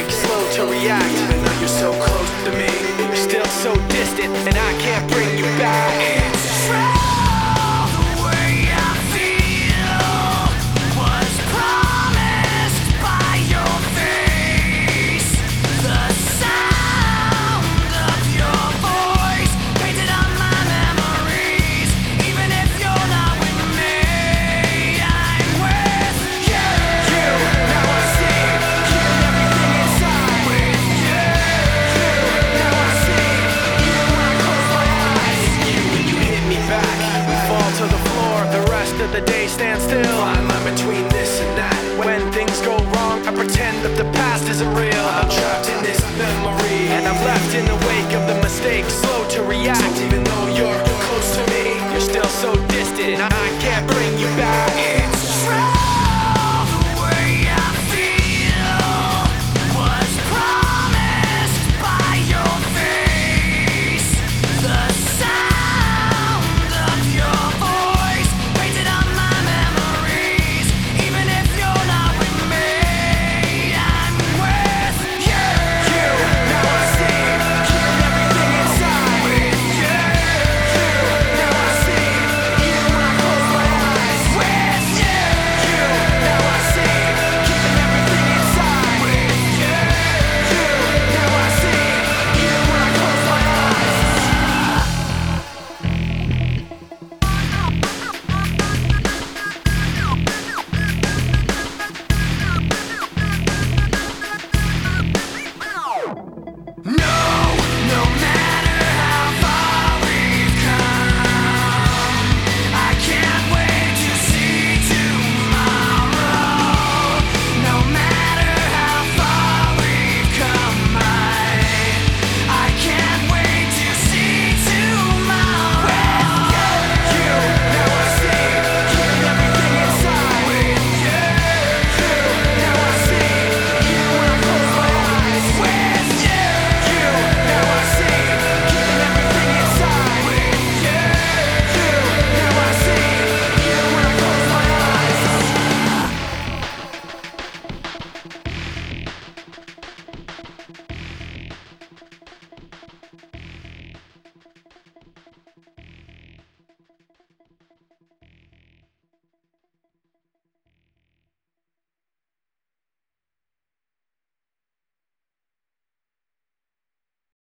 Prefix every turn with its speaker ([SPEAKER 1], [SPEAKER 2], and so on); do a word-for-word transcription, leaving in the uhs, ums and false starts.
[SPEAKER 1] think, slow to react. Even though you're so close to me, you're still so distant, and I can't bring you back. It's true. The day stands still. I'm in between this and that. When things go wrong, I pretend that the past isn't real. I'm